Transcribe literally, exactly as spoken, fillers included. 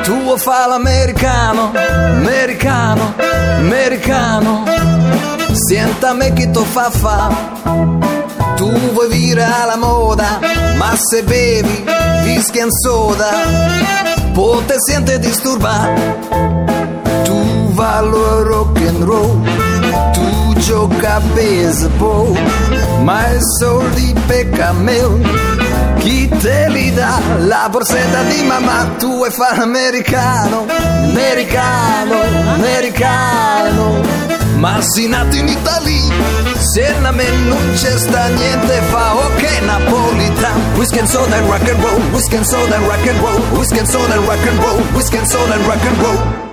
Tu vuoi fare l'americano, americano, americano. Senta me che tu fa fa. Tu vuoi vivere alla moda, ma se bevi whisky and soda, poi te senti disturbato. Tu vallo rock and roll, tu gioca a baseball, ma i soldi per cameo chi te li dà? La borsetta di mamma. Tu vuoi fare americano, americano, americano. Ma si nato in Italia, se a me non c'è sta niente fa, ok napolitano. Whiskey and soda and rock and roll, whiskey and soda and rock and roll, whiskey and soda and rock and roll, whiskey and soda and rock and roll.